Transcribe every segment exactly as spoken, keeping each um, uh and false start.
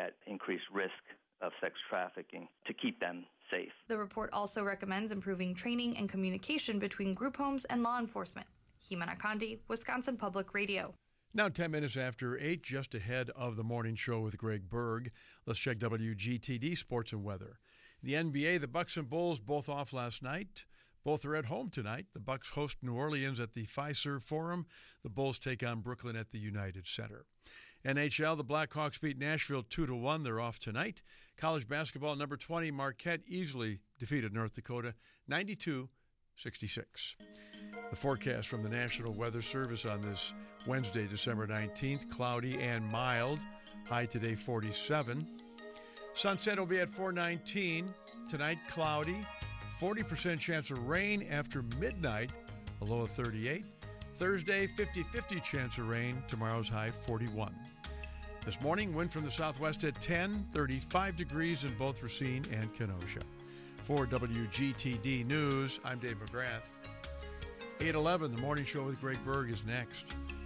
at increased risk of sex trafficking to keep them safe. The report also recommends improving training and communication between group homes and law enforcement. Himana Kandi, Wisconsin Public Radio. Now ten minutes after eight, just ahead of the morning show with Greg Berg. Let's check W G T D sports and weather. The N B A, the Bucks and Bulls both off last night. Both are at home tonight. The Bucks host New Orleans at the Fiserv Forum. The Bulls take on Brooklyn at the United Center. N H L, the Blackhawks beat Nashville two to one. They're off tonight. College basketball, number twenty, Marquette easily defeated North Dakota ninety-two sixty-six. The forecast from the National Weather Service on this Wednesday, December nineteenth, cloudy and mild. High today forty-seven. Sunset will be at four nineteen. Tonight, cloudy. forty percent chance of rain after midnight, a low of thirty-eight. Thursday, fifty-fifty chance of rain. Tomorrow's high, forty-one. This morning, wind from the southwest at ten, thirty-five degrees in both Racine and Kenosha. For W G T D News, I'm Dave McGrath. eight eleven, the morning show with Greg Berg is next.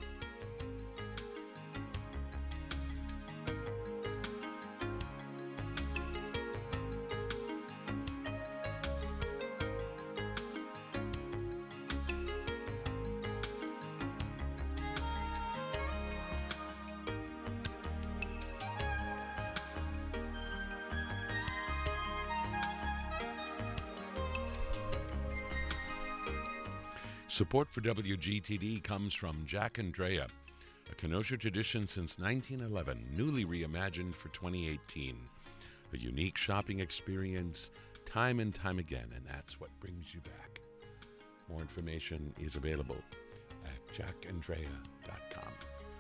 Support for W G T D comes from Jack and Drea, a Kenosha tradition since nineteen eleven, newly reimagined for twenty eighteen. A unique shopping experience time and time again, and that's what brings you back. More information is available at jack and drea dot com.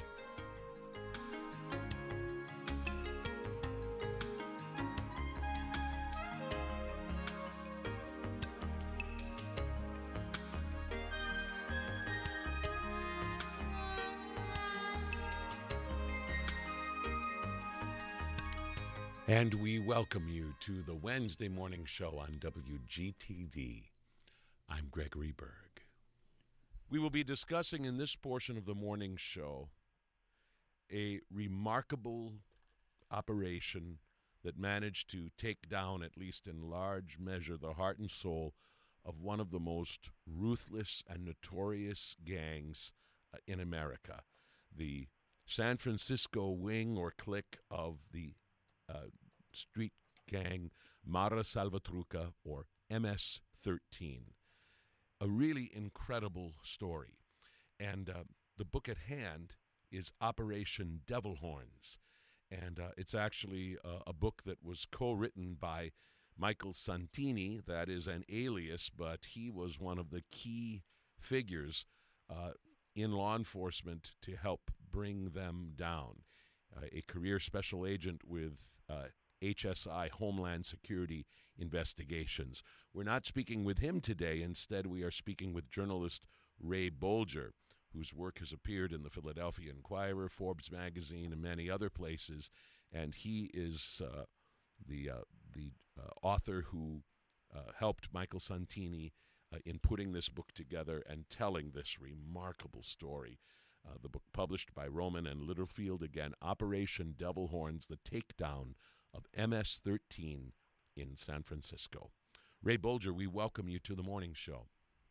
And we welcome you to the Wednesday morning show on W G T D. I'm Gregory Berg. We will be discussing in this portion of the morning show a remarkable operation that managed to take down, at least in large measure, the heart and soul of one of the most ruthless and notorious gangs uh, in America. The San Francisco wing or clique of the Uh, street gang Mara Salvatrucha, or M S thirteen. A really incredible story. And uh, the book at hand is Operation Devil Horns. And uh, it's actually uh, a book that was co-written by Michael Santini. That is an alias, but he was one of the key figures uh, in law enforcement to help bring them down. Uh, a career special agent with uh, H S I, Homeland Security Investigations. We're not speaking with him today. Instead, we are speaking with journalist Ray Bolger, whose work has appeared in the Philadelphia Inquirer, Forbes magazine, and many other places. And he is uh, the uh, the uh, author who uh, helped Michael Santini uh, in putting this book together and telling this remarkable story. Uh, the book published by Rowman and Littlefield, again, Operation Devil Horns, the takedown of M S thirteen in San Francisco. Ray Bolger, we welcome you to the morning show.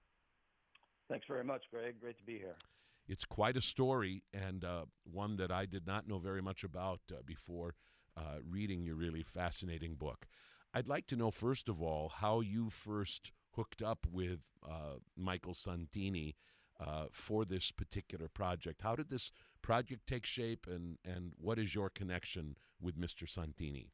Thanks very much, Greg. Great to be here. It's quite a story, and uh, one that I did not know very much about uh, before uh, reading your really fascinating book. I'd like to know, first of all, how you first hooked up with uh, Michael Santini Uh, for this particular project. How did this project take shape, and, and what is your connection with Mister Santini?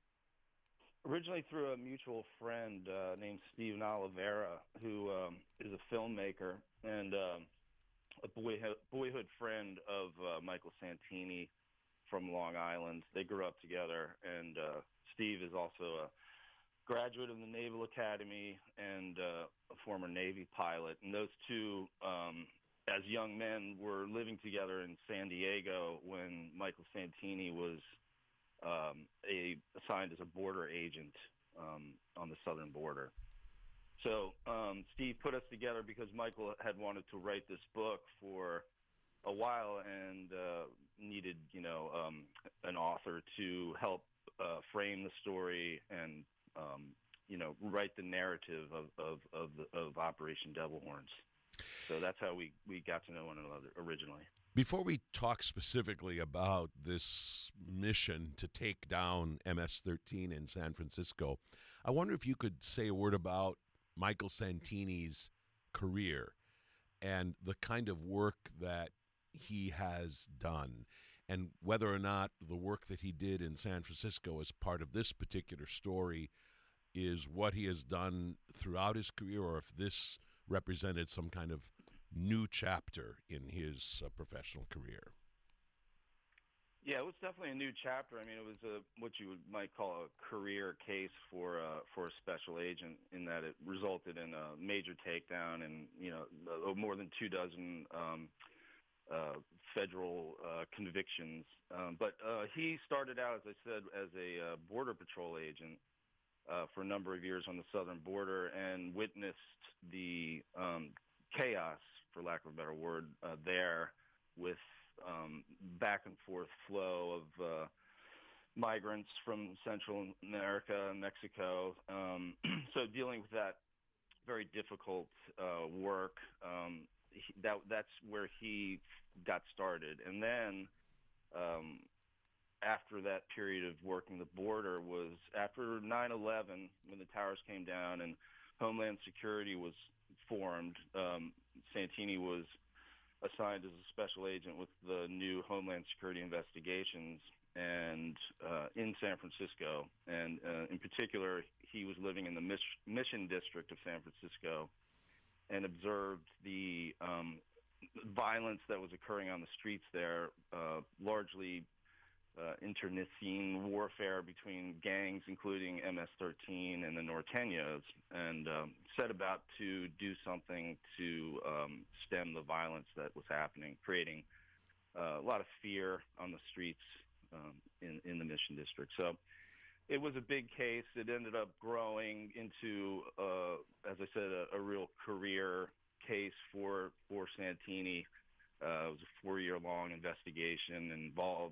Originally through a mutual friend uh, named Steven Oliveira, who um, is a filmmaker and um, a boyhood, boyhood friend of uh, Michael Santini from Long Island. They grew up together, and uh, Steve is also a graduate of the Naval Academy and uh, a former Navy pilot. And those two, um, as young men, were living together in San Diego when Michael Santini was um, a, assigned as a border agent um, on the southern border. So um, Steve put us together because Michael had wanted to write this book for a while, and uh, needed, you know, um, an author to help uh, frame the story and, um, you know, write the narrative of of of, the, of Operation Devil Horns. So that's how we, we got to know one another originally. Before we talk specifically about this mission to take down M S thirteen in San Francisco, I wonder if you could say a word about Michael Santini's career and the kind of work that he has done, and whether or not the work that he did in San Francisco as part of this particular story is what he has done throughout his career, or if this represented some kind of new chapter in his uh, professional career. Yeah, it was definitely a new chapter. I mean, it was a what you would, might call a career case for uh, for a special agent, in that it resulted in a major takedown and, you know, more than two dozen um, uh, federal uh, convictions. Um, but uh, he started out, as I said, as a uh, border patrol agent uh, for a number of years on the southern border, and witnessed the um, chaos, for lack of a better word, uh, there with um, back and forth flow of uh, migrants from Central America and Mexico. Um, so dealing with that very difficult uh, work, um, he, that that's where he got started. And then um, after that period of working the border was after nine eleven, when the towers came down and Homeland Security was formed. um, Santini was assigned as a special agent with the new Homeland Security investigations and uh, in San Francisco. And uh, in particular, he was living in the Mich- Mission District of San Francisco and observed the um, violence that was occurring on the streets there, uh, largely uh, internecine warfare between gangs, including M S thirteen and the Norteños, and um, set about to do something to um, stem the violence that was happening, creating uh, a lot of fear on the streets um, in, in the Mission District. So it was a big case. It ended up growing into, uh, as I said, a, a real career case for, for Santini. Uh, it was a four-year-long investigation, involved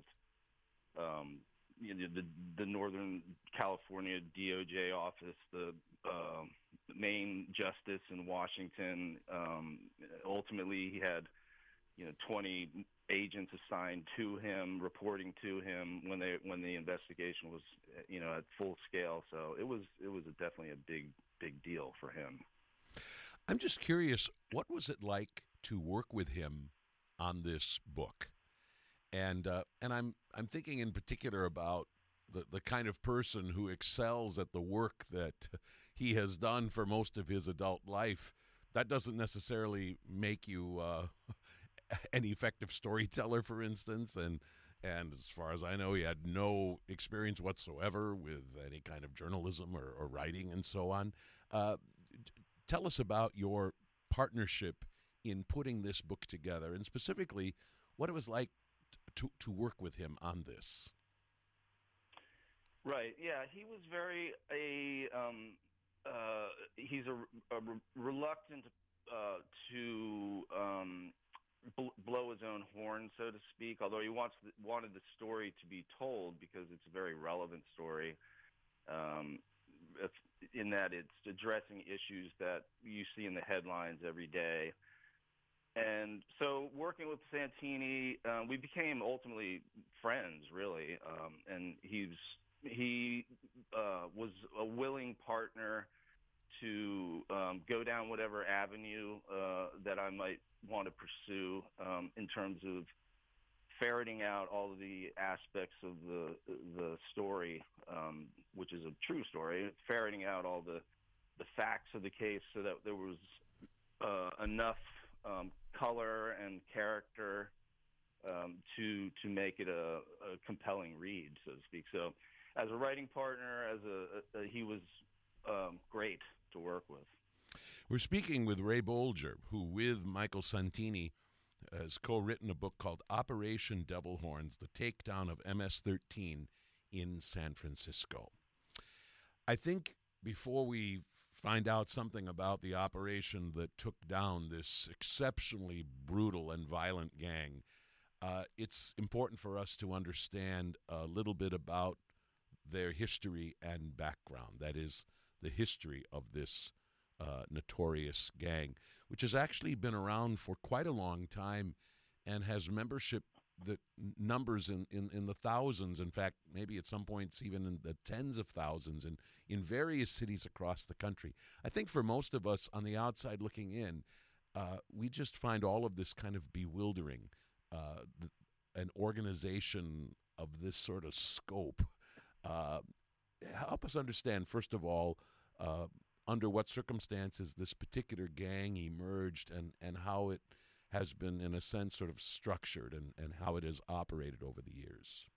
Um, you know, the, the Northern California D O J office, the uh, main justice in Washington. Um, ultimately, he had, you know, twenty agents assigned to him, reporting to him when they when the investigation was, you know, at full scale. So it was it was a, definitely a big big deal for him. I'm just curious, what was it like to work with him on this book? And uh, and I'm I'm thinking in particular about the, the kind of person who excels at the work that he has done for most of his adult life. That doesn't necessarily make you uh, an effective storyteller, for instance. And and as far as I know, he had no experience whatsoever with any kind of journalism or, or writing and so on. Uh, tell us about your partnership in putting this book together, and specifically what it was like to to work with him on this. Right. Yeah, he was very a um, uh, he's a, a re- reluctant uh, to um, bl- blow his own horn, so to speak. Although he wants the, wanted the story to be told because it's a very relevant story. Um, if, in that it's addressing issues that you see in the headlines every day. And so working with Santini, uh, we became ultimately friends, really. Um, and he's, he uh, was a willing partner to um, go down whatever avenue uh, that I might want to pursue um, in terms of ferreting out all of the aspects of the the story, um, which is a true story, ferreting out all the, the facts of the case so that there was uh, enough Um, color and character um, to to make it a, a compelling read, so to speak. So, as a writing partner, as a, a, a he was um, great to work with. We're speaking with Ray Bolger, who, with Michael Santini, has co-written a book called Operation Devil Horns: The Takedown of M S thirteen in San Francisco. I think before we find out something about the operation that took down this exceptionally brutal and violent gang, uh, it's important for us to understand a little bit about their history and background. That is, the history of this uh, notorious gang, which has actually been around for quite a long time and has membership that numbers in, in, in the thousands. In fact, maybe at some points even in the tens of thousands in, in various cities across the country. I think for most of us on the outside looking in, uh, we just find all of this kind of bewildering. Uh, th- an organization of this sort of scope. Uh, help us understand, first of all, uh, under what circumstances this particular gang emerged and, and how it has been, in a sense, sort of structured and, and how it has operated over the years.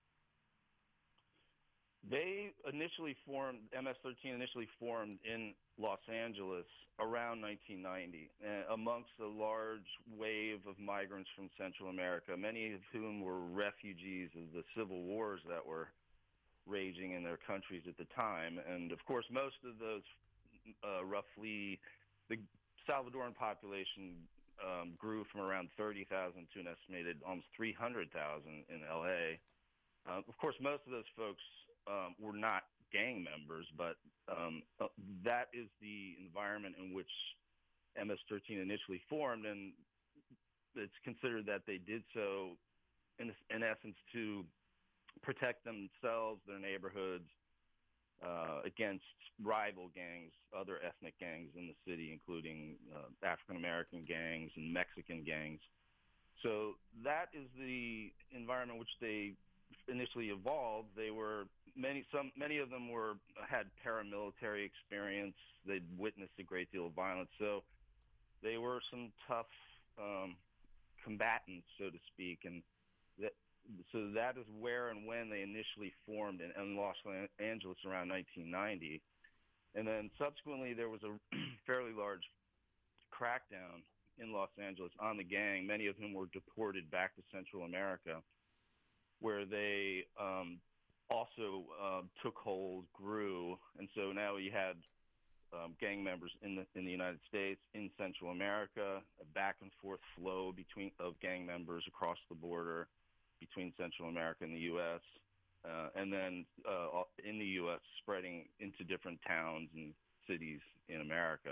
They initially formed, M S thirteen initially formed in Los Angeles around nineteen ninety, uh, amongst a large wave of migrants from Central America, many of whom were refugees of the civil wars that were raging in their countries at the time. And, of course, most of those, uh, roughly, the Salvadoran population um, grew from around thirty thousand to an estimated almost three hundred thousand in L A. Uh, of course, most of those folks Um, were not gang members, but um, uh, that is the environment in which M S thirteen initially formed, and it's considered that they did so, in, in essence, to protect themselves, their neighborhoods, uh, against rival gangs, other ethnic gangs in the city, including uh, African-American gangs and Mexican gangs. So that is the environment which they initially evolved. They were many some many of them were had paramilitary experience. They'd witnessed a great deal of violence, so they were some tough um, combatants, so to speak. And that, so that is where and when they initially formed in, in Los Angeles around nineteen ninety. And then subsequently there was a fairly large crackdown in Los Angeles on the gang, many of whom were deported back to Central America, where they um, also uh, took hold, grew, and so now you had um, gang members in the in the United States, in Central America, a back and forth flow between of gang members across the border between Central America and the U S, uh, and then uh, in the U S spreading into different towns and cities in America.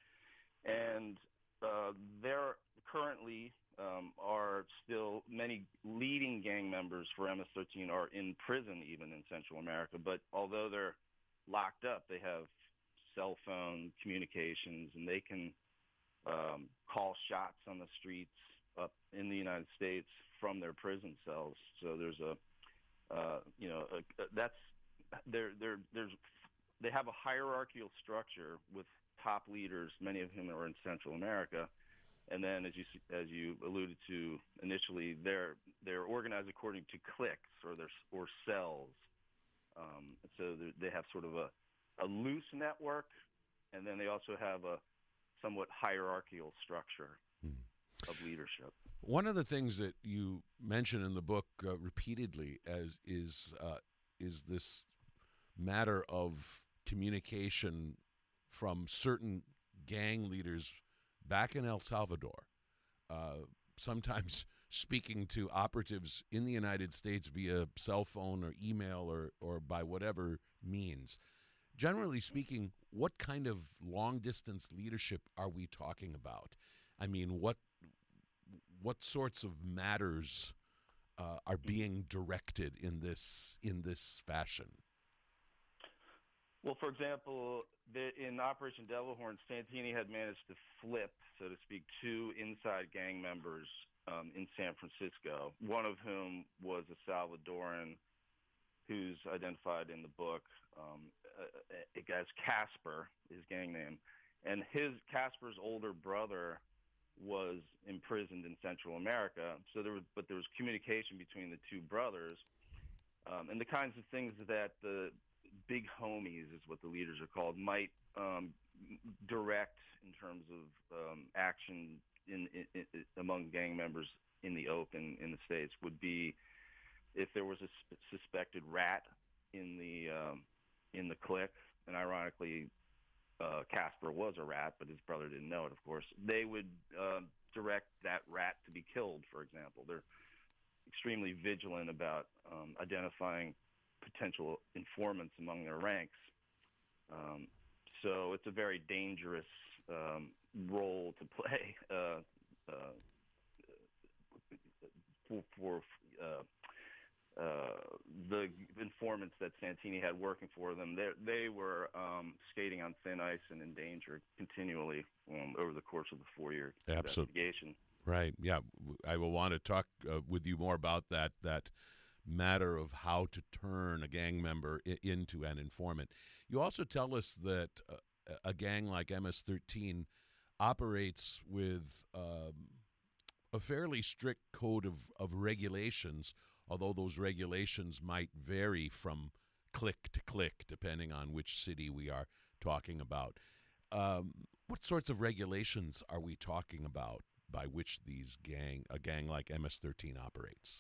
And uh, there currently Um, are still many leading gang members for M S thirteen are in prison even in Central America. But although they're locked up, they have cell phone communications, and they can um, call shots on the streets up in the United States from their prison cells. So there's a, uh, you know, a, a, that's there. There, there's they have a hierarchical structure with top leaders, many of whom are in Central America. And then, as you as you alluded to initially, they're they're organized according to cliques or their or cells. Um, so they have sort of a, a loose network, and then they also have a somewhat hierarchical structure hmm. of leadership. One of the things that you mention in the book uh, repeatedly as is uh, is this matter of communication from certain gang leaders back in El Salvador, uh, sometimes speaking to operatives in the United States via cell phone or email or, or by whatever means. Generally speaking, what kind of long-distance leadership are we talking about? I mean, what what sorts of matters uh, are being directed in this in this fashion? Well, for example, the, in Operation Devilhorn, Santini had managed to flip, so to speak, two inside gang members um, in San Francisco, one of whom was a Salvadoran who's identified in the book um, as Casper, his gang name. And his Casper's older brother was imprisoned in Central America, so there was, but there was communication between the two brothers, um, and the kinds of things that the big homies, is what the leaders are called, might um, direct in terms of um, action in, in, in, among gang members in the open in the States would be if there was a sp- suspected rat in the um, in the clique, and ironically, uh, Casper was a rat, but his brother didn't know it, of course. They would uh, direct that rat to be killed, for example. They're extremely vigilant about um, identifying potential informants among their ranks. Um, so it's a very dangerous um, role to play uh, uh, for, for uh, uh, the informants that Santini had working for them. They, they were um, skating on thin ice and in danger continually um, over the course of the four-year Absolutely. investigation. Right. Yeah. I will want to talk uh, with you more about that that matter of how to turn a gang member I- into an informant. You also tell us that uh, a gang like M S thirteen operates with um, a fairly strict code of, of regulations, although those regulations might vary from click to click depending on which city we are talking about. Um, what sorts of regulations are we talking about by which these gang, a gang like M S thirteen operates?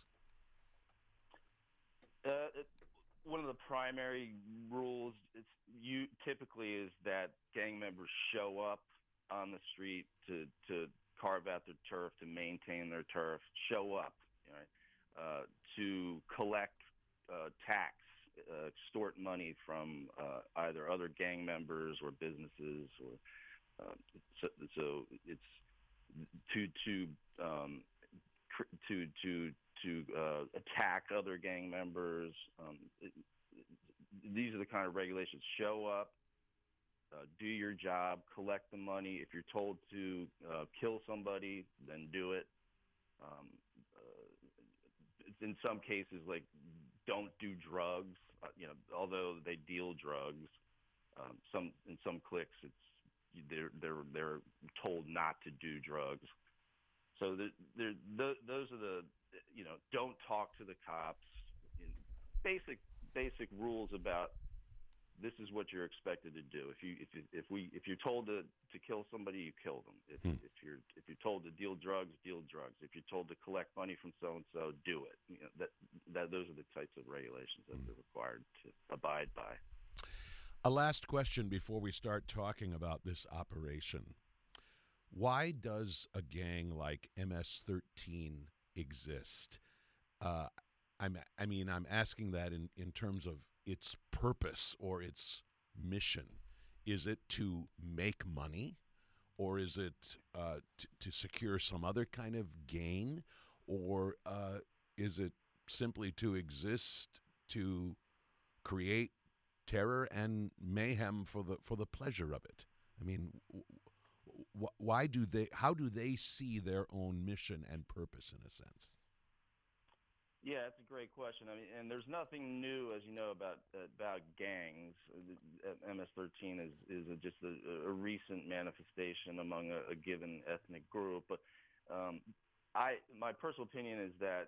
Uh, it, one of the primary rules is you typically is that gang members show up on the street to, to carve out their turf, to maintain their turf, show up, right, uh, to collect uh, tax, uh, extort money from uh, either other gang members or businesses, or uh, so, so it's to to um, to to to uh, attack other gang members. Um, it, these are the kind of regulations. Show up, uh, do your job, collect the money. If you're told to uh, kill somebody, then do it. Um, uh, in some cases, like, don't do drugs. Uh, you know, although they deal drugs, um, some in some cliques, it's they're they're they're told not to do drugs. So the, the, the, those are the, you know, don't talk to the cops. Basic basic rules about this is what you're expected to do. If you if you, if we if you're told to, to kill somebody, you kill them. If Hmm. if you're if you're told to deal drugs, deal drugs. If you're told to collect money from so and so, do it. You know, that that those are the types of regulations that Hmm. they're required to abide by. A last question before we start talking about this operation. Why does a gang like M S thirteen exist? Uh, I'm, I mean, I'm asking that in, in terms of its purpose or its mission. Is it to make money, or is it uh, t- to secure some other kind of gain, or uh, is it simply to exist to create terror and mayhem for the for the pleasure of it? I mean, wh- why do they? How do they see their own mission and purpose, in a sense? Yeah, that's a great question. I mean, and there's nothing new, as you know, about about gangs. M S thirteen is is a, just a, a recent manifestation among a, a given ethnic group. But um, I, my personal opinion is that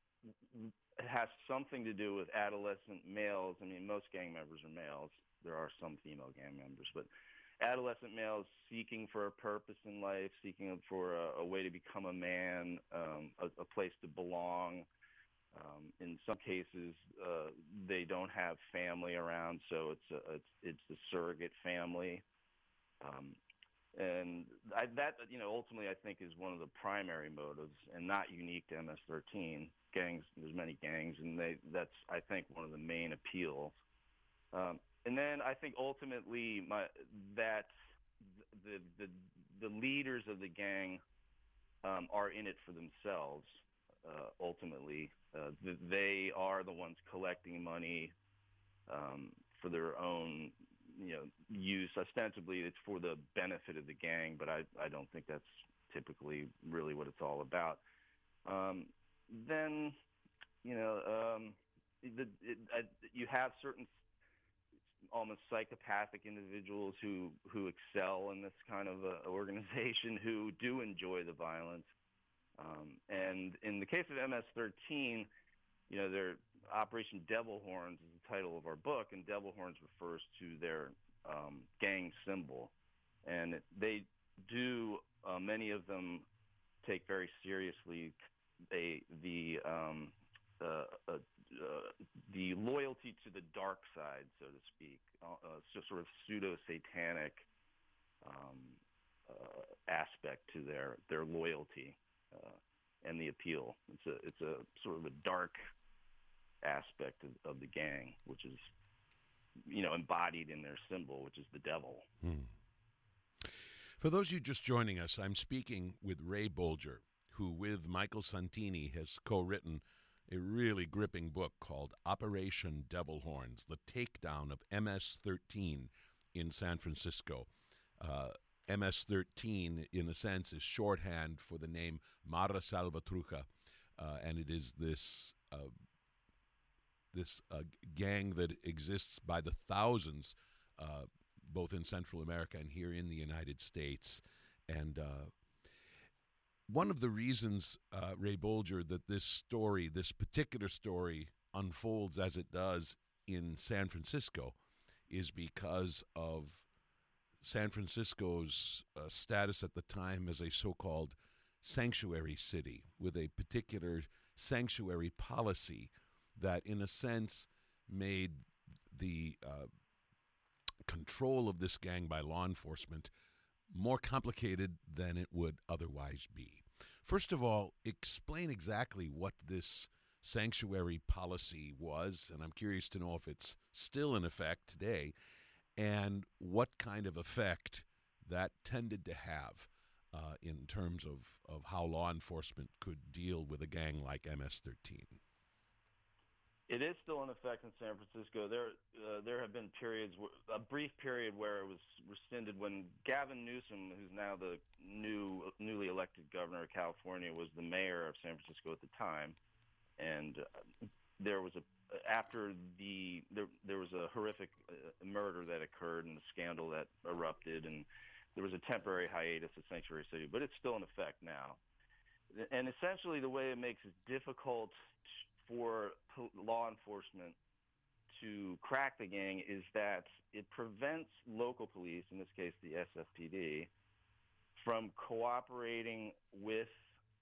it has something to do with adolescent males. I mean, most gang members are males. There are some female gang members, but adolescent males seeking for a purpose in life, seeking for a, a way to become a man, um, a, a place to belong. Um, in some cases, uh, they don't have family around, so it's a, it's it's the surrogate family, um, and I, that you know ultimately I think is one of the primary motives, and not unique to M S thirteen. Gangs, there's many gangs, and they that's I think one of the main appeals. Um, and then I think ultimately my that the the the leaders of the gang um, are in it for themselves. Uh, ultimately, uh, th- they are the ones collecting money um, for their own, you know, use. Ostensibly, it's for the benefit of the gang, but I, I don't think that's typically really what it's all about. Um, then, you know, um, the, it, I, you have certain almost psychopathic individuals who, who excel in this kind of uh, organization, who do enjoy the violence. Um, and in the case of M S thirteen, you know, their Operation Devil Horns is the title of our book, and Devil Horns refers to their um, gang symbol. And they do, uh, many of them take very seriously they, the um, uh, uh, uh, the loyalty to the dark side, so to speak, uh, uh, so sort of pseudo-satanic um, uh, aspect to their, their loyalty. Uh, and the appeal. It's a it's a sort of a dark aspect of, of the gang, which is, you know, embodied in their symbol, which is the devil. Hmm. For those of you just joining us, I'm speaking with Ray Bolger, who with Michael Santini has co-written a really gripping book called Operation Devil Horns, the takedown of M S thirteen in San Francisco. Uh, M S thirteen, in a sense, is shorthand for the name Mara Salvatrucha, uh, and it is this uh, this uh, gang that exists by the thousands, uh, both in Central America and here in the United States. And uh, one of the reasons, uh, Ray Bolger, that this story, this particular story, unfolds as it does in San Francisco is because of San Francisco's uh, status at the time as a so-called sanctuary city with a particular sanctuary policy that, in a sense, made the uh, control of this gang by law enforcement more complicated than it would otherwise be. First of all, explain exactly what this sanctuary policy was, and I'm curious to know if it's still in effect today, and what kind of effect that tended to have uh, in terms of, of how law enforcement could deal with a gang like M S thirteen. It is still in effect in San Francisco. There, uh, there have been periods, a brief period where it was rescinded when Gavin Newsom, who's now the new, newly elected governor of California, was the mayor of San Francisco at the time, and uh, there was a after the there there was a horrific uh, murder that occurred and a scandal that erupted, and there was a temporary hiatus of Sanctuary City, but it's still in effect now. And essentially, the way it makes it difficult for law enforcement to crack the gang is that it prevents local police, in this case the S F P D, from cooperating with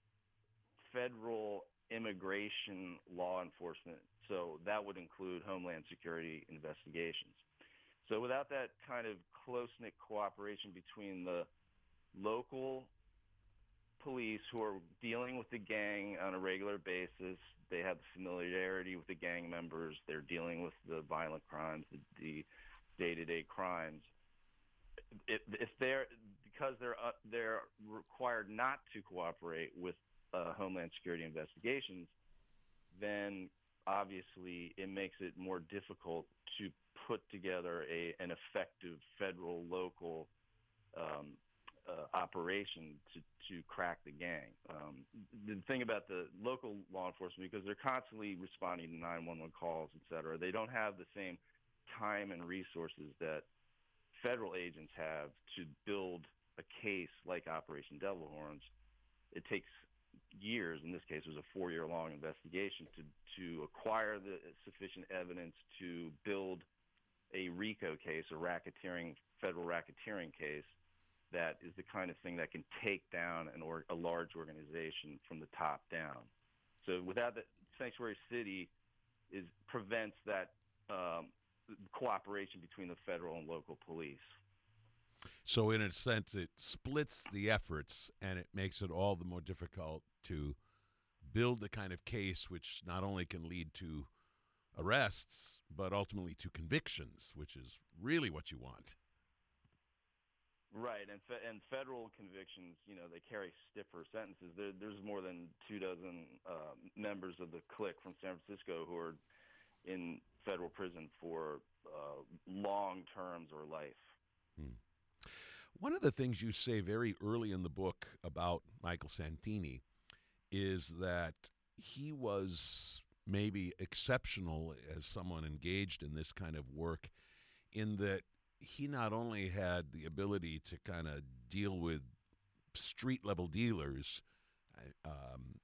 federal immigration law enforcement. So that would include Homeland Security investigations. So without that kind of close-knit cooperation between the local police who are dealing with the gang on a regular basis, they have the familiarity with the gang members, they're dealing with the violent crimes, the, the day-to-day crimes. If, if they're because they're uh, they're required not to cooperate with uh, Homeland Security investigations, then obviously it makes it more difficult to put together a an effective federal local um, Uh, operation to, to crack the gang. Um, the thing about the local law enforcement, because they're constantly responding to nine one one calls, et cetera, they don't have the same time and resources that federal agents have to build a case like Operation Devil Horns. It takes years, in this case it was a four-year-long investigation, to, to acquire the sufficient evidence to build a RICO case, a racketeering, federal racketeering case, that is the kind of thing that can take down an or, a large organization from the top down. So without that, Sanctuary City is prevents that um, cooperation between the federal and local police. So in a sense, it splits the efforts, and it makes it all the more difficult to build the kind of case which not only can lead to arrests, but ultimately to convictions, which is really what you want. Right, and fe- and federal convictions, you know, they carry stiffer sentences. There, there's more than two dozen uh, members of the clique from San Francisco who are in federal prison for uh, long terms or life. Hmm. One of the things you say very early in the book about Michael Santini is that he was maybe exceptional as someone engaged in this kind of work in that he not only had the ability to kind of deal with street-level dealers, um,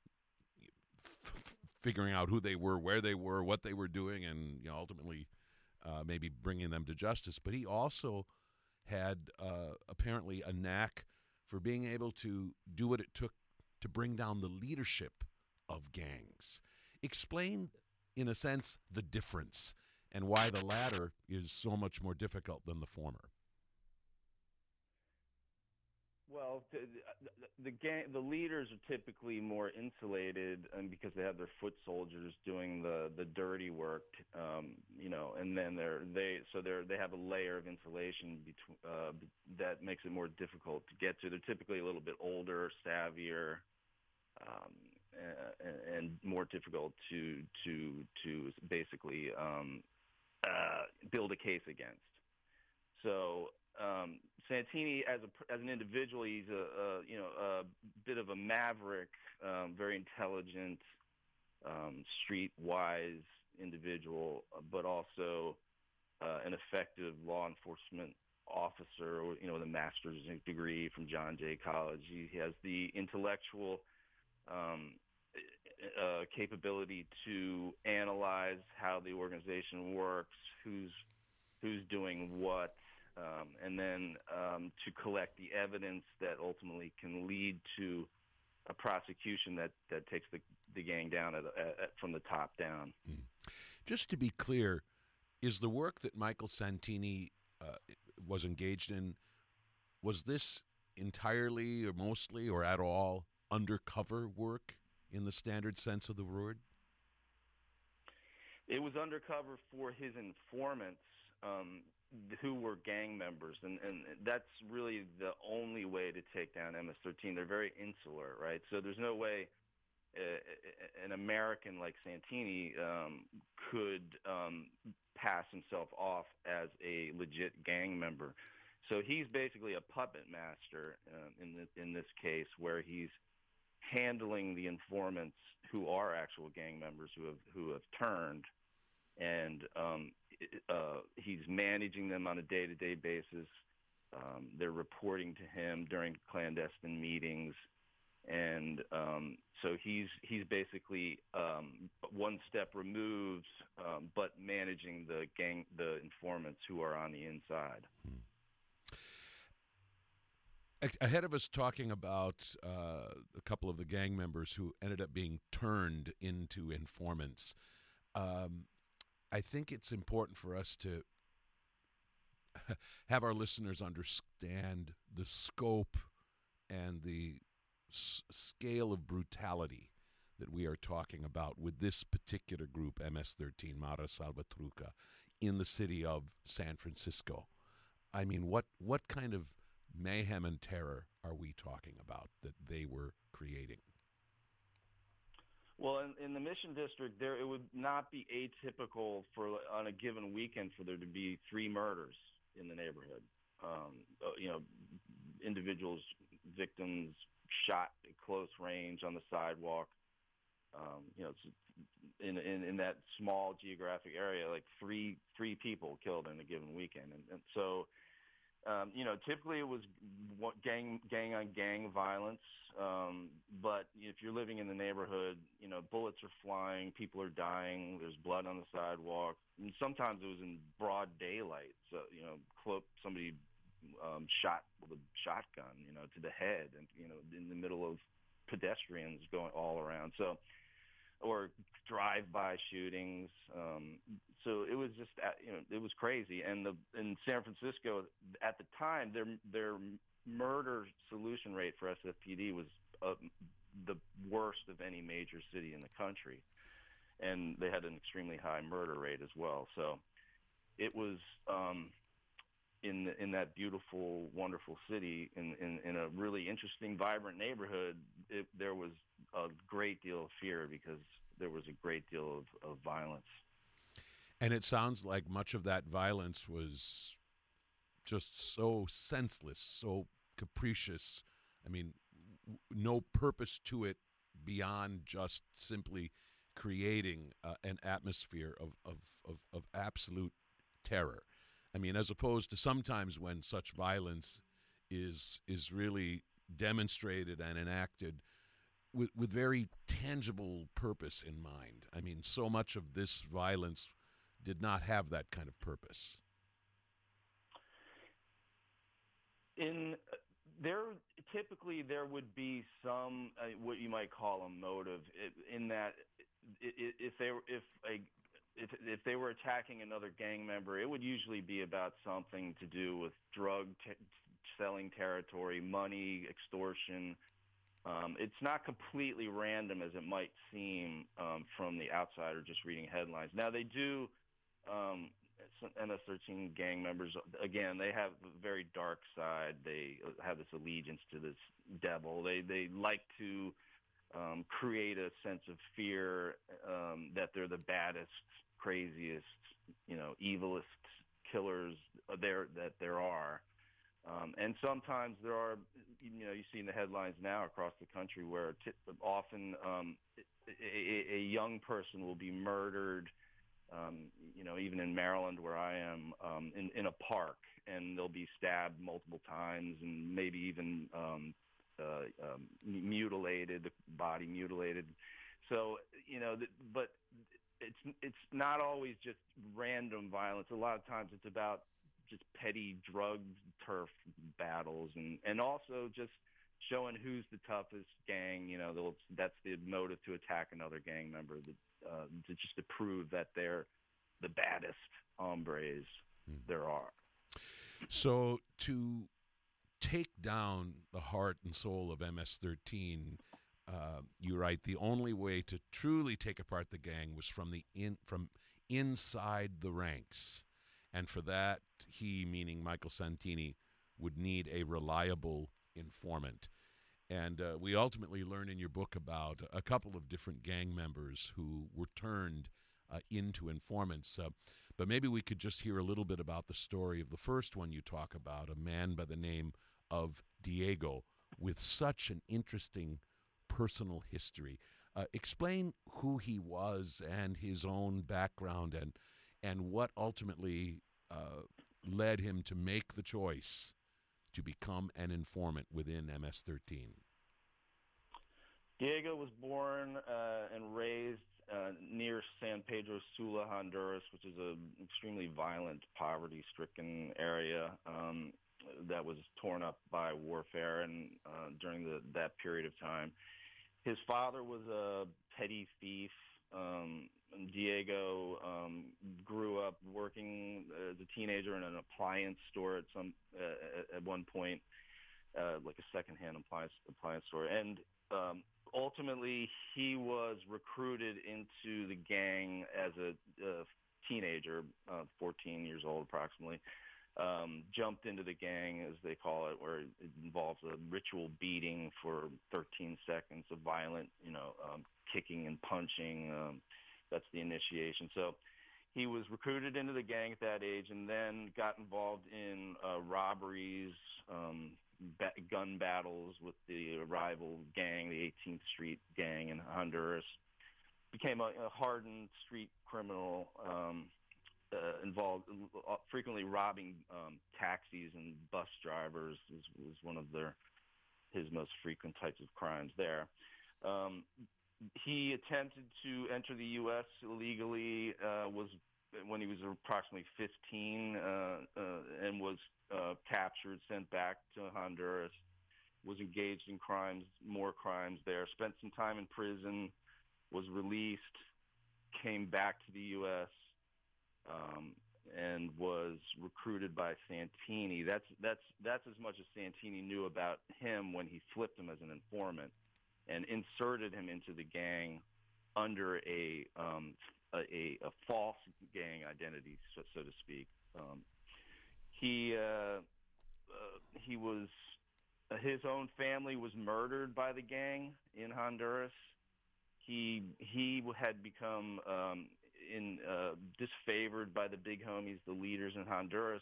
f- figuring out who they were, where they were, what they were doing, and you know, ultimately uh, maybe bringing them to justice, but he also had uh, apparently a knack for being able to do what it took to bring down the leadership of gangs. Explain, in a sense, the difference and why the latter is so much more difficult than the former. Well, the, the, the gang, the leaders are typically more insulated, and because they have their foot soldiers doing the, the dirty work, um, you know, and then they're they so they're they have a layer of insulation between uh, that makes it more difficult to get to. They're typically a little bit older, savvier, um, and, and more difficult to to to basically um, uh, build a case against. So. Um, Santini, as a as an individual, he's a, a you know a bit of a maverick, um, very intelligent, um, street-wise individual, but also uh, an effective law enforcement officer. You know, with a master's degree from John Jay College. He has the intellectual um, uh, capability to analyze how the organization works, who's who's doing what. Um, and then um, to collect the evidence that ultimately can lead to a prosecution that, that takes the, the gang down at, at, from the top down. Mm. Just to be clear, is the work that Michael Santini uh, was engaged in, was this entirely or mostly or at all undercover work in the standard sense of the word? It was undercover for his informants, um, who were gang members, and, and that's really the only way to take down M S thirteen. They're very insular, right? So there's no way uh, an American like Santini um, could um, pass himself off as a legit gang member. So he's basically a puppet master uh, in this, in this case, where he's handling the informants who are actual gang members who have who have turned, and um, uh, he's managing them on a day-to-day basis. Um, they're reporting to him during clandestine meetings, and um, so he's he's basically um, one step removed, um, but managing the gang, the informants who are on the inside. Hmm. Ahead of us talking about uh, a couple of the gang members who ended up being turned into informants, um, I think it's important for us to have our listeners understand the scope and the s- scale of brutality that we are talking about with this particular group, M S thirteen, Mara Salvatrucha, in the city of San Francisco. I mean, what what kind of mayhem and terror are we talking about that they were creating? Well, in, in the Mission District, there it would not be atypical for on a given weekend for there to be three murders in the neighborhood. Um, you know, individuals, victims shot at close range on the sidewalk. Um, you know, it's in, in in that small geographic area, like three three people killed in a given weekend, and, and so. Um, you know, typically it was gang gang on gang violence, um, but if you're living in the neighborhood, you know, bullets are flying, people are dying, there's blood on the sidewalk, and sometimes it was in broad daylight. So, you know, somebody um, shot with a shotgun, you know, to the head, and you know, in the middle of pedestrians going all around. So. Or drive-by shootings. Um, so it was just, you know, it was crazy. And the in San Francisco at the time, their their murder solution rate for S F P D was uh, the worst of any major city in the country, and they had an extremely high murder rate as well. So it was um, in the, in that beautiful, wonderful city, in, in, in a really interesting, vibrant neighborhood. It, there was a great deal of fear because there was a great deal of, of violence. And it sounds like much of that violence was just so senseless, so capricious. I mean, w- no purpose to it beyond just simply creating uh, an atmosphere of, of, of, of absolute terror. I mean, as opposed to sometimes when such violence is is really demonstrated and enacted with, with very tangible purpose in mind. I mean, so much of this violence did not have that kind of purpose. In there, typically there would be some uh, what you might call a motive in that if they were if a if if they were attacking another gang member, it would usually be about something to do with drug t- selling territory, money, extortion. Um, it's not completely random as it might seem um, from the outsider just reading headlines. Now, they do, um, some M S thirteen gang members, again, they have a very dark side. They have this allegiance to this devil. They, they like to um, create a sense of fear um, that they're the baddest, craziest, you know, evilest killers there that there are. Um, and sometimes there are, you know, you see in the headlines now across the country where t- often um, a, a young person will be murdered, um, you know, even in Maryland where I am, um, in, in a park, and they'll be stabbed multiple times and maybe even um, uh, um, mutilated, the body mutilated. So, you know, th- but it's it's not always just random violence. A lot of times it's about just petty drug turf battles, and, and also just showing who's the toughest gang. You know, that's the motive to attack another gang member, that, uh, to just to prove that they're the baddest hombres hmm. there are. So to take down the heart and soul of M S thirteen, uh, you write, the only way to truly take apart the gang was from the in from inside the ranks. And for that, he, meaning Michael Santini, would need a reliable informant. And uh, we ultimately learn in your book about a couple of different gang members who were turned uh, into informants. Uh, but maybe we could just hear a little bit about the story of the first one you talk about, a man by the name of Diego, with such an interesting personal history. Uh, explain who he was and his own background, and and what ultimately uh, led him to make the choice to become an informant within M S thirteen. Diego was born uh, and raised uh, near San Pedro Sula, Honduras, which is an extremely violent, poverty-stricken area um, that was torn up by warfare and uh, during the, that period of time. His father was a petty thief. Um, Diego um, grew up working as a teenager in an appliance store at some uh, at one point, uh, like a secondhand appliance appliance store, and um, ultimately he was recruited into the gang as a, a teenager, uh, fourteen years old approximately. Um, jumped into the gang, as they call it, where it involves a ritual beating for thirteen seconds of violent, you know, um, kicking and punching. Um, that's the initiation. So he was recruited into the gang at that age, and then got involved in uh, robberies, um, ba- gun battles with the rival gang, the eighteenth Street gang in Honduras. Became a, a hardened street criminal. Um, Uh, involved uh, frequently robbing um, taxis and bus drivers was, was one of their his most frequent types of crimes there. Um, he attempted to enter the U S illegally uh, was when he was approximately fifteen uh, uh, and was uh, captured, sent back to Honduras, was engaged in crimes, more crimes there, spent some time in prison, was released, came back to the U S, Um, and was recruited by Santini. That's that's that's as much as Santini knew about him when he flipped him as an informant and inserted him into the gang under a um, a, a, a false gang identity, so, so to speak. Um, he uh, uh, he was uh, his own family was murdered by the gang in Honduras. He he had become um, in uh, disfavored by the big homies, the leaders in Honduras,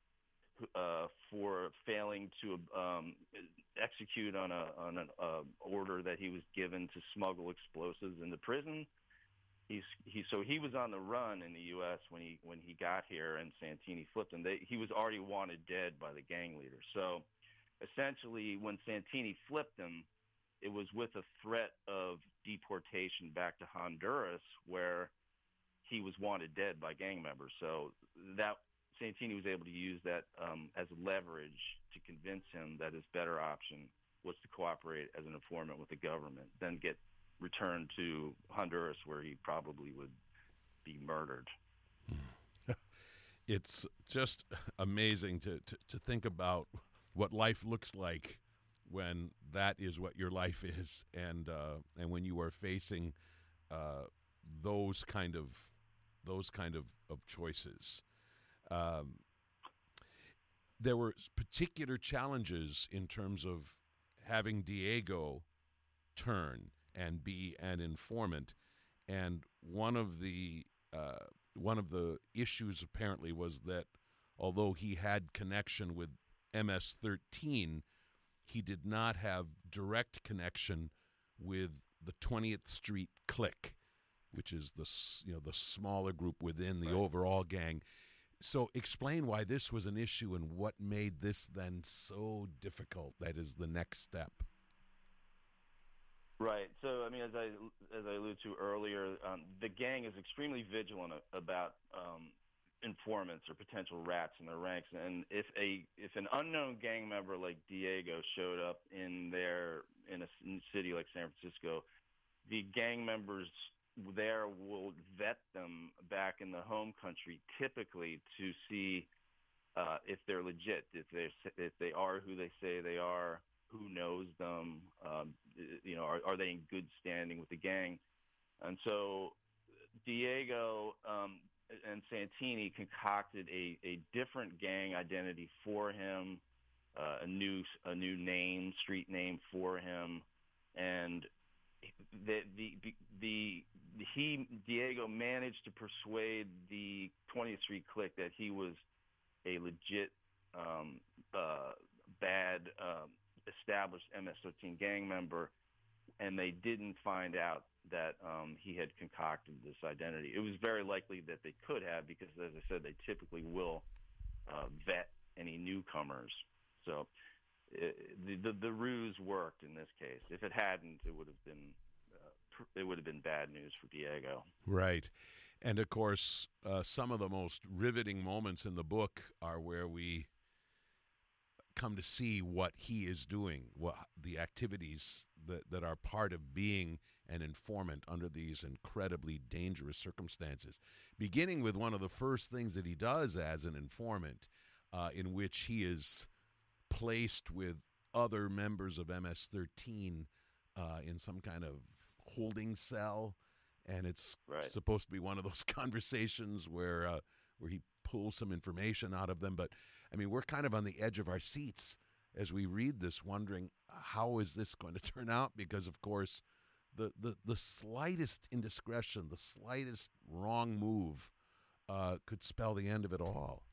uh, for failing to um, execute on a on an uh, order that he was given to smuggle explosives into prison. He's he so he was on the run in the U S when he when he got here, and Santini flipped him. They, he was already wanted dead by the gang leader. So essentially, when Santini flipped him, it was with a threat of deportation back to Honduras, where he was wanted dead by gang members. So that Santini was able to use that um, as leverage to convince him that his better option was to cooperate as an informant with the government, then get returned to Honduras, where he probably would be murdered. It's just amazing to, to, to think about what life looks like when that is what your life is, and uh, and when you are facing uh, those kind of those kind of, of choices. Um, there were particular challenges in terms of having Diego turn and be an informant, and one of the uh, one of the issues apparently was that although he had connection with M S thirteen, he did not have direct connection with the twentieth Street Clique, which is the you know the smaller group within the Right. overall gang. So explain why this was an issue and what made this then so difficult. That is the next step. Right. So, I mean, as I as I alluded to earlier, um, the gang is extremely vigilant about um, informants or potential rats in their ranks. And if a if an unknown gang member like Diego showed up in their in a city like San Francisco, the gang members there will vet them back in the home country, typically to see uh, if they're legit, if they if they are who they say they are. Who knows them? Um, you know, are, are they in good standing with the gang? And so Diego um, and Santini concocted a, a different gang identity for him, uh, a new a new name, street name for him, and the the the, the he Diego managed to persuade the twentieth Street Clique that he was a legit um, uh, bad. Um, established M S thirteen gang member, and they didn't find out that um, he had concocted this identity. It was very likely that they could have, because, as I said, they typically will uh, vet any newcomers. So it, the, the the ruse worked in this case. If it hadn't, it would have been uh, pr- it would have been bad news for Diego. Right. And, of course, uh, some of the most riveting moments in the book are where we come to see what he is doing, what the activities that, that are part of being an informant under these incredibly dangerous circumstances, beginning with one of the first things that he does as an informant, uh, in which he is placed with other members of M S thirteen uh, in some kind of holding cell, and it's Right. supposed to be one of those conversations where uh, where he pulls some information out of them. But I mean, we're kind of on the edge of our seats as we read this, wondering how is this going to turn out? Because, of course, the the, the slightest indiscretion, the slightest wrong move uh, could spell the end of it all.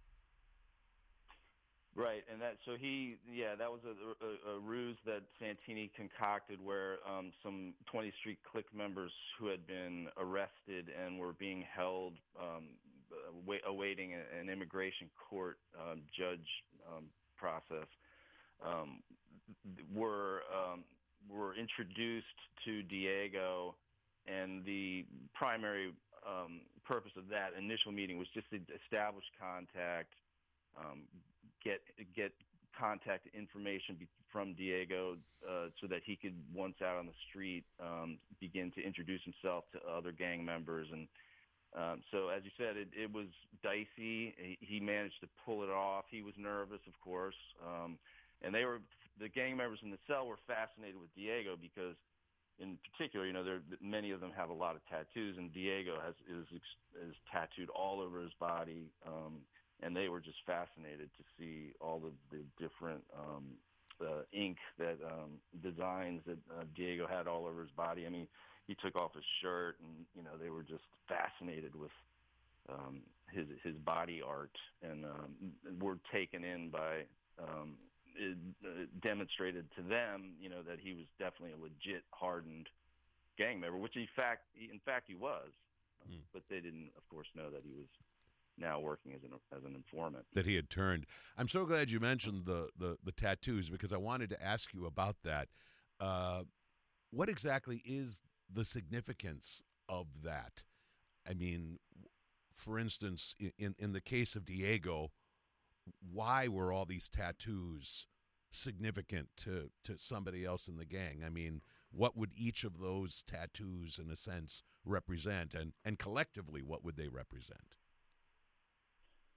Right, and that so he yeah that was a, a, a ruse that Santini concocted, where um, some twentieth Street Clique members who had been arrested and were being held, um, await, awaiting an immigration court um, judge um, process, um, were um, were introduced to Diego, and the primary um, purpose of that initial meeting was just to establish contact. Um, get get contact information be, from Diego uh, so that he could, once out on the street, um, begin to introduce himself to other gang members. And um, so, as you said, it, it was dicey. He, he managed to pull it off. He was nervous, of course. Um, and they were the gang members in the cell were fascinated with Diego because, in particular, you know, there many of them have a lot of tattoos, and Diego has is is tattooed all over his body. Um, And they were just fascinated to see all of the different um, uh, ink that um, designs that uh, Diego had all over his body. I mean, he took off his shirt, and you know they were just fascinated with um, his his body art, and um, were taken in by. Um, it, uh, demonstrated to them, you know, that he was definitely a legit hardened gang member, which in fact, in fact, he was. Mm. But they didn't, of course, know that he was now working as an as an informant. That he had turned. I'm so glad you mentioned the, the, the tattoos, because I wanted to ask you about that. Uh, what exactly is the significance of that? I mean, for instance, in, in the case of Diego, why were all these tattoos significant to, to somebody else in the gang? I mean, what would each of those tattoos, in a sense, represent? And, and collectively, what would they represent?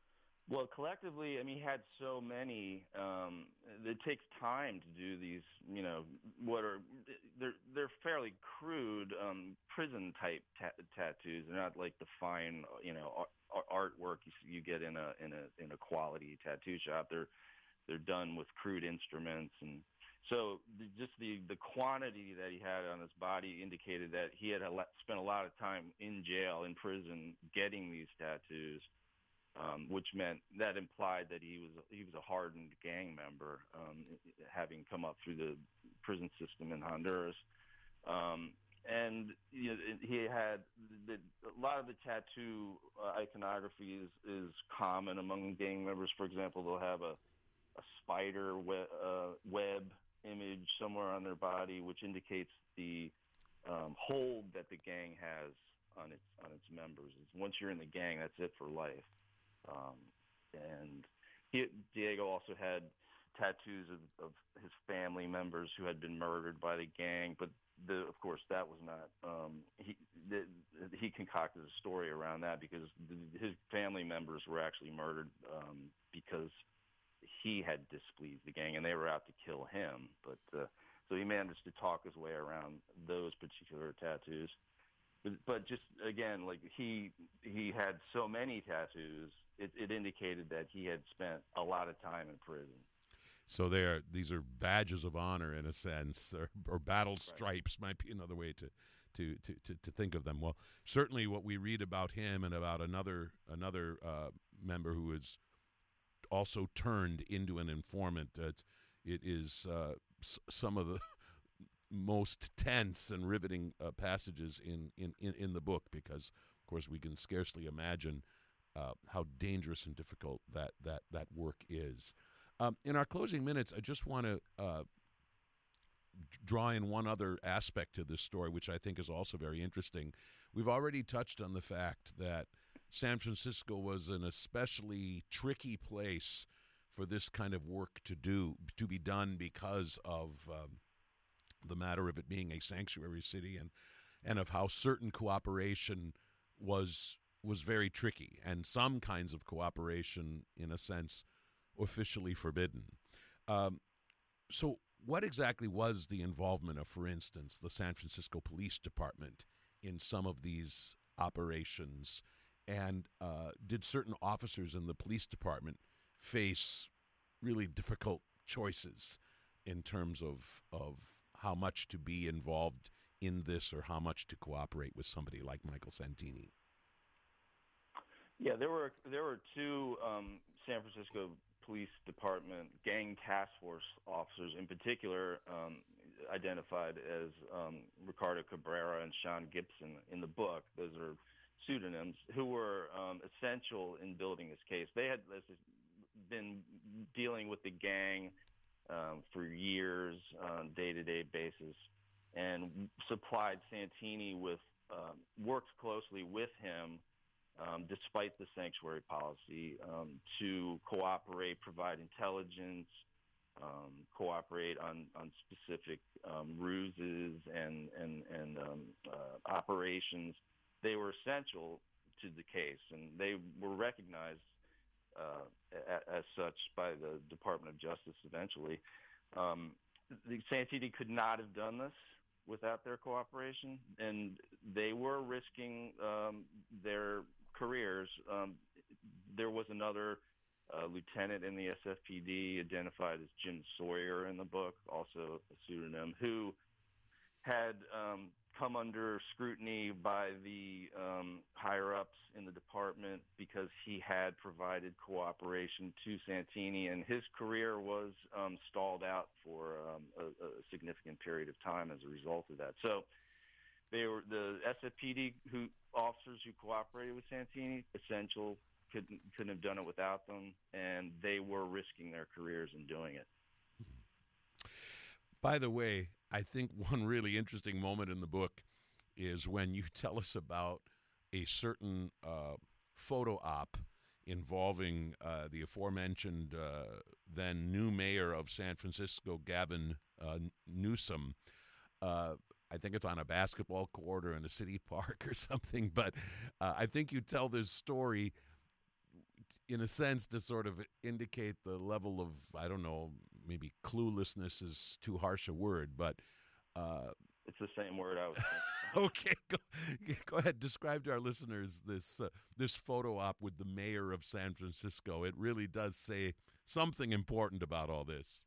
Well, collectively, I mean, he had so many. Um, it takes time to do these. You know, what are they're they're fairly crude um, prison type ta- tattoos. They're not like the fine, you know, art, artwork you, you get in a in a in a quality tattoo shop. They're they're done with crude instruments, and so the, just the the quantity that he had on his body indicated that he had a lot, spent a lot of time in jail, in prison, getting these tattoos. Um, which meant that implied that he was he was a hardened gang member, um, having come up through the prison system in Honduras, um, and you know, he had the, a lot of the tattoo uh, iconography is, is common among gang members. For example, they'll have a, a spider we- uh, web image somewhere on their body, which indicates the um, hold that the gang has on its on its members. It's, once you're in the gang, that's it for life. Um, and he, Diego also had tattoos of, of his family members who had been murdered by the gang, but the, of course that was not. Um, he the, he concocted a story around that because the, his family members were actually murdered um, because he had displeased the gang and they were out to kill him. But uh, so he managed to talk his way around those particular tattoos. But, but just again, like he he had so many tattoos. It, it indicated that he had spent a lot of time in prison. So they are, these are badges of honor in a sense, or, or battle stripes right. might be another way to, to, to, to, to think of them. Well, certainly what we read about him and about another another uh, member who is also turned into an informant, uh, it is uh, s- some of the most tense and riveting uh, passages in, in, in, in the book because, of course, we can scarcely imagine Uh, how dangerous and difficult that that that work is. Um, in our closing minutes, I just want to uh, draw in one other aspect to this story, which I think is also very interesting. We've already touched on the fact that San Francisco was an especially tricky place for this kind of work to do to be done because of um, the matter of it being a sanctuary city and and of how certain cooperation was. was very tricky, and some kinds of cooperation, in a sense, officially forbidden. Um, so what exactly was the involvement of, for instance, the San Francisco Police Department in some of these operations? And uh, did certain officers in the police department face really difficult choices in terms of, of how much to be involved in this or how much to cooperate with somebody like Michael Santini? Yeah, there were there were two um, San Francisco Police Department gang task force officers in particular um, identified as um, Ricardo Cabrera and Sean Gibson in the book. Those are pseudonyms who were um, essential in building this case. They had been dealing with the gang um, for years on a day-to-day basis and supplied Santini with, um, worked closely with him Um, despite the sanctuary policy, um, to cooperate, provide intelligence, um, cooperate on, on specific um, ruses and, and, and um, uh, operations. They were essential to the case, and they were recognized uh, a, as such by the Department of Justice eventually. Um, the Santini could not have done this without their cooperation, and they were risking um, their careers. Um, there was another uh, lieutenant in the S F P D identified as Jim Sawyer in the book, also a pseudonym, who had um, come under scrutiny by the um, higher-ups in the department because he had provided cooperation to Santini, and his career was um, stalled out for um, a, a significant period of time as a result of that. So they were the S F P D who officers who cooperated with Santini, essential, couldn't couldn't have done it without them, and they were risking their careers in doing it. By the way, I think one really interesting moment in the book is when you tell us about a certain uh, photo op involving uh, the aforementioned uh, then new mayor of San Francisco, Gavin uh, Newsom. Uh, I think it's on a basketball court or in a city park or something, but uh, I think you tell this story in a sense, to sort of indicate the level of, I don't know, maybe cluelessness is too harsh a word, but uh, it's the same word I was thinking. Okay, go, go ahead. Describe to our listeners this uh, this photo op with the mayor of San Francisco. It really does say something important about all this.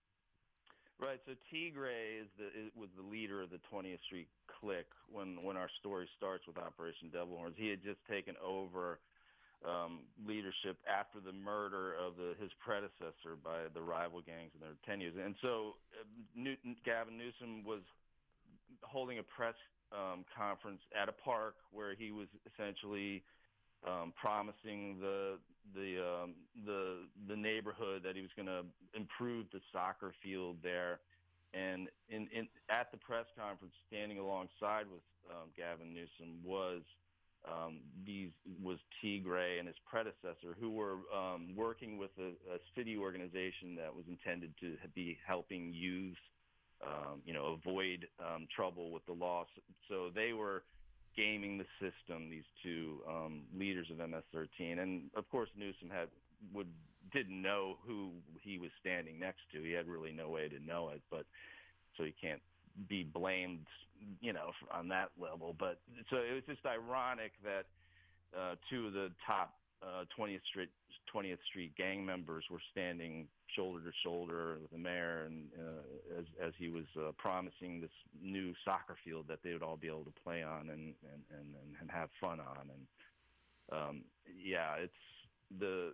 Right. So Tigray is the is, was the leader of the twentieth Street Clique when when our story starts with Operation Devil Horns. He had just taken over um, leadership after the murder of the, his predecessor by the rival gangs in their ten years. And so uh, Newton, Gavin Newsom was holding a press um, conference at a park where he was essentially um, promising the the um, the the neighborhood that he was going to improve the soccer field there. And in, in at the press conference, standing alongside with um, Gavin Newsom was um, these was Tigray and his predecessor, who were um, working with a, a city organization that was intended to be helping youth Um, you know, avoid um, trouble with the law. So they were gaming the system, these two um, leaders of M S thirteen. And, of course, Newsom had would didn't know who he was standing next to. He had really no way to know it, but so he can't be blamed, you know, on that level. But so it was just ironic that uh, two of the top uh, twentieth Street twentieth Street gang members were standing shoulder to shoulder with the mayor, and uh, as as he was uh, promising this new soccer field that they would all be able to play on and and and, and have fun on. And um, yeah, it's the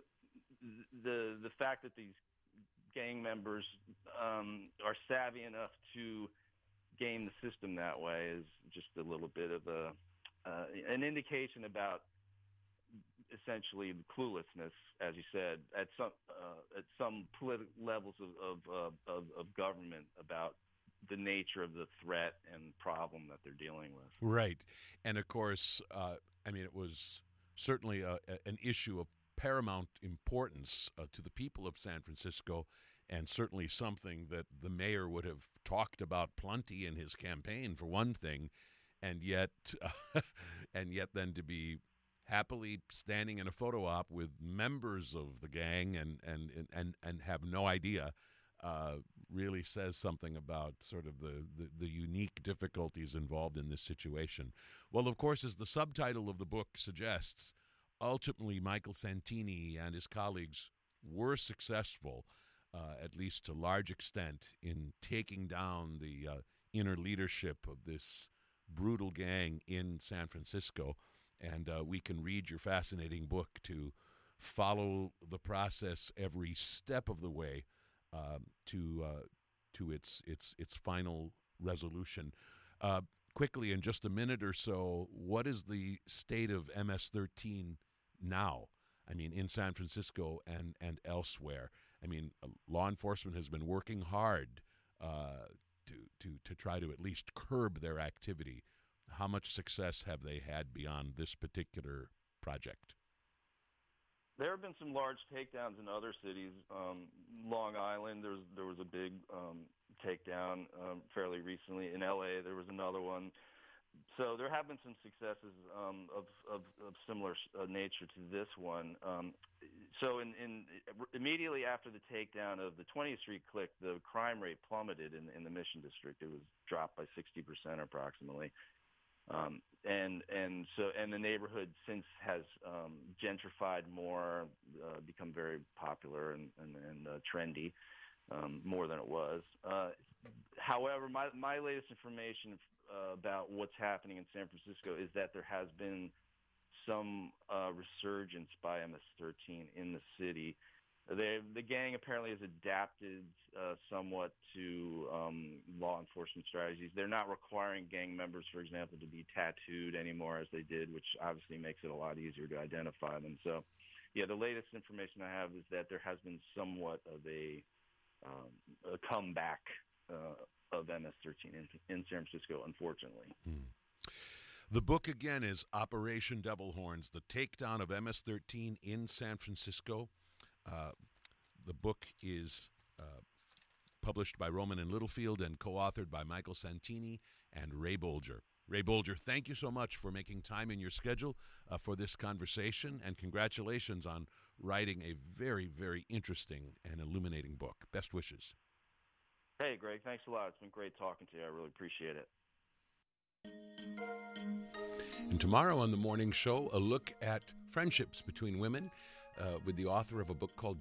the the fact that these gang members um, are savvy enough to game the system that way is just a little bit of a uh, an indication about essentially the cluelessness, as you said, at some uh, at some political levels of of, uh, of of government about the nature of the threat and problem that they're dealing with. Right, and of course, uh, I mean, it was certainly a, a, an issue of paramount importance uh, to the people of San Francisco, and certainly something that the mayor would have talked about plenty in his campaign, for one thing, and yet, uh, and yet then to be happily standing in a photo op with members of the gang and and and and have no idea uh, really says something about sort of the, the, the unique difficulties involved in this situation. Well, of course, as the subtitle of the book suggests, ultimately Michael Santini and his colleagues were successful, uh, at least to large extent, in taking down the uh, inner leadership of this brutal gang in San Francisco. And uh, we can read your fascinating book to follow the process every step of the way um, to uh, to its its its final resolution. Uh, quickly, in just a minute or so, what is the state of M S thirteen now? I mean, in San Francisco and, and elsewhere. I mean, uh, law enforcement has been working hard uh, to, to, to try to at least curb their activity. How much success have they had beyond this particular project? There have been some large takedowns in other cities. Um, Long Island, there was, there was a big um, takedown um, fairly recently. In L A, there was another one. So there have been some successes um, of, of, of similar uh, nature to this one. Um, so in, in immediately after the takedown of the twentieth Street Clique, the crime rate plummeted in, in the Mission District. It was dropped by sixty percent approximately. Um, and and so and the neighborhood since has um, gentrified more, uh, become very popular and and, and uh, trendy, um, more than it was. Uh, however, my my latest information uh, about what's happening in San Francisco is that there has been some uh, resurgence by M S thirteen in the city. They, the gang apparently has adapted uh, somewhat to um, law enforcement strategies. They're not requiring gang members, for example, to be tattooed anymore as they did, which obviously makes it a lot easier to identify them. So, yeah, the latest information I have is that there has been somewhat of a, um, a comeback uh, of M S thirteen in, in San Francisco, unfortunately. Hmm. The book, again, is Operation Devil Horns, the takedown of M S thirteen in San Francisco. Uh, the book is uh, published by Rowman and Littlefield and co-authored by Michael Santini and Ray Bolger. Ray Bolger, thank you so much for making time in your schedule uh, for this conversation, and congratulations on writing a very, very interesting and illuminating book. Best wishes. Hey, Greg, thanks a lot. It's been great talking to you. I really appreciate it. And tomorrow on the morning show, a look at friendships between women uh, with the author of a book called